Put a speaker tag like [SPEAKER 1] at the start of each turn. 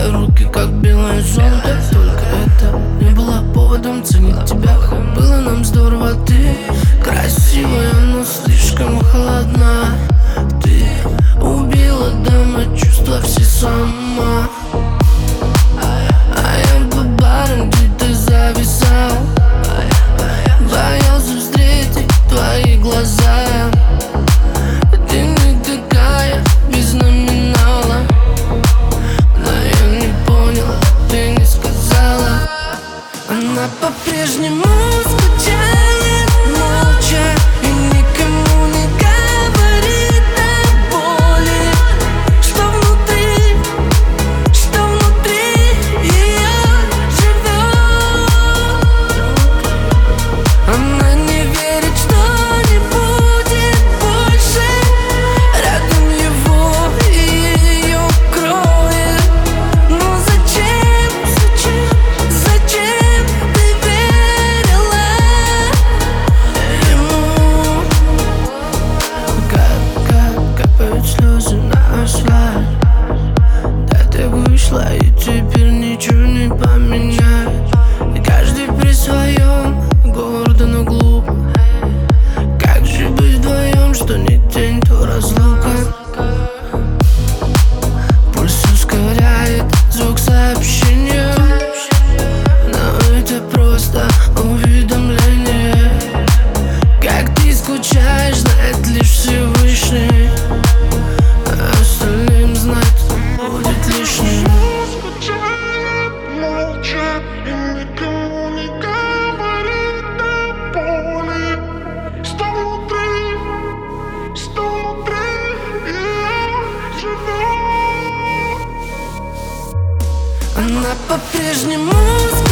[SPEAKER 1] руки как белое золото. Только это не было поводом ценить тебя. Было нам здорово, ты красивая, но слишком холодна. Ты убила до мои чувства все сама. А я по барам где-то зависал, боялся встретить твои глаза. Ты не такая, без номинала, но я не понял, ты не сказала. Она по-прежнему скучает молча и никому не говорит о боли, что внутри ее живет. Она не верит, что не будет больше рядом его и ее кроет. Но зачем ты верила ему? Капают слезы на асфальт. Да ты вышла, и теперь ничего не поменять. И каждый при своем, гордо, но глупо. Как же быть вдвоем, что не день, то разлука. Пульс ускоряет звук сообщения, но это просто уведомление. Как ты скучаешь, знает лишь Всевышний, а остальным знать будет лишним.
[SPEAKER 2] Скучает молча и никому не говорит о боли, что внутри ее живет.
[SPEAKER 1] Она по-прежнему